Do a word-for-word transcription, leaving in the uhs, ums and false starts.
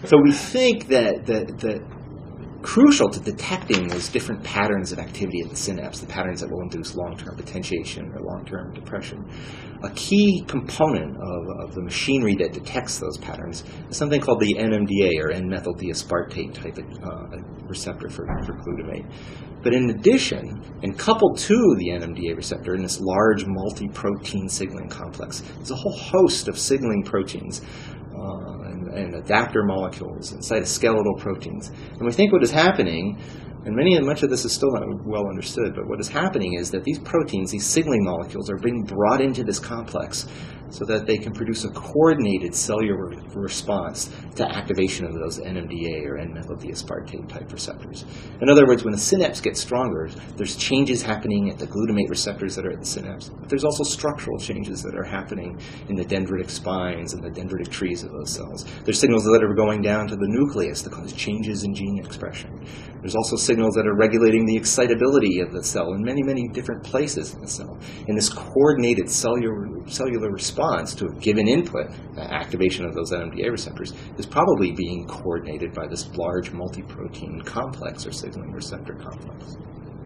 So we think that, that, that crucial to detecting those different patterns of activity at the synapse, the patterns that will induce long-term potentiation or long-term depression, a key component of, of the machinery that detects those patterns is something called the N M D A, or N-methyl D-aspartate type of uh, receptor for, for glutamate. But in addition, and coupled to the N M D A receptor in this large multi-protein signaling complex, there's a whole host of signaling proteins uh, and, and adapter molecules and cytoskeletal proteins. And we think what is happening, and many and much of this is still not well understood, but what is happening is that these proteins, these signaling molecules, are being brought into this complex so that they can produce a coordinated cellular response to activation of those N M D A or N-methyl D-aspartate type receptors. In other words, when the synapse gets stronger, there's changes happening at the glutamate receptors that are at the synapse, but there's also structural changes that are happening in the dendritic spines and the dendritic trees of those cells. There's signals that are going down to the nucleus that cause changes in gene expression. There's also signals that are regulating the excitability of the cell in many, many different places in the cell. And this coordinated cellular, cellular response to a given input, uh, activation of those N M D A receptors, is probably being coordinated by this large multi-protein complex or signaling receptor complex.